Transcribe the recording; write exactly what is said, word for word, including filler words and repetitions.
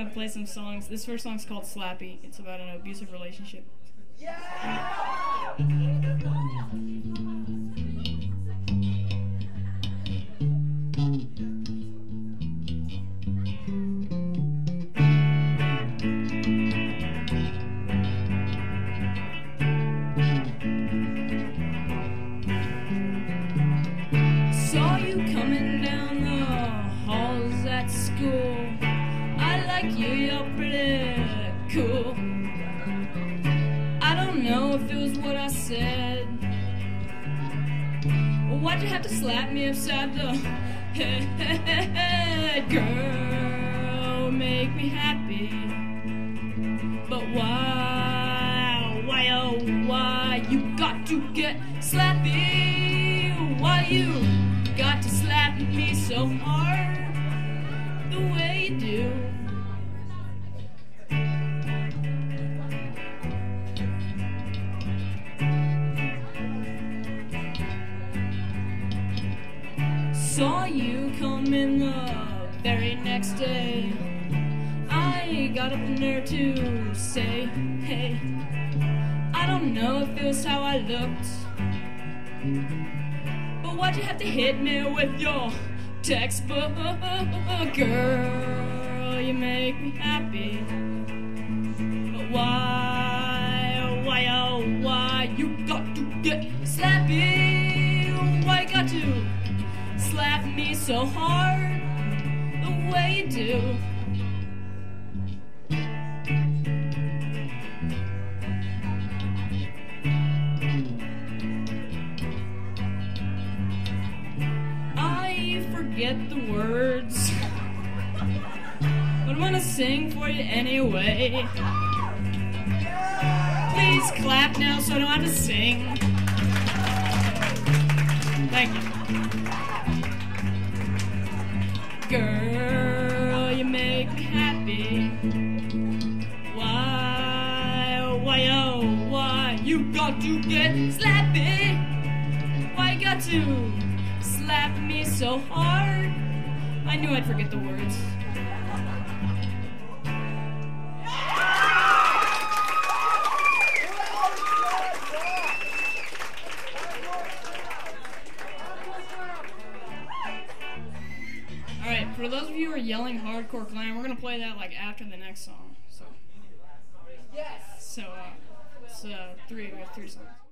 gonna play some songs. This first song's called Slappy. It's about an abusive relationship. Saw you coming down the halls at school. I like you, you're pretty cool. I don't know if it was what I said. Why'd you have to slap me upside the head? Girl, make me happy. But why, why, oh, why you got to get slappy? Why you got to slap me so hard the way you do? Saw you coming the very next day. I got up the nerve to say, hey, I don't know if it was how I looked, but why'd you have to hit me with your textbook? Girl, you make me happy. But why, why, oh, why you got to get slappy? Why you got to slap me so hard the way you do? I forget the words, but I'm gonna sing for you anyway. Please clap now so I don't have to sing. Thank you. Girl, you make me happy. Why, why, oh, why you got to get slappy? Why you got to slap me so hard? I knew I'd forget the words. Alright, for those of you who are yelling hardcore clan, we're gonna play that like after the next song. So, Yes. so uh, it's uh, three. We have three songs.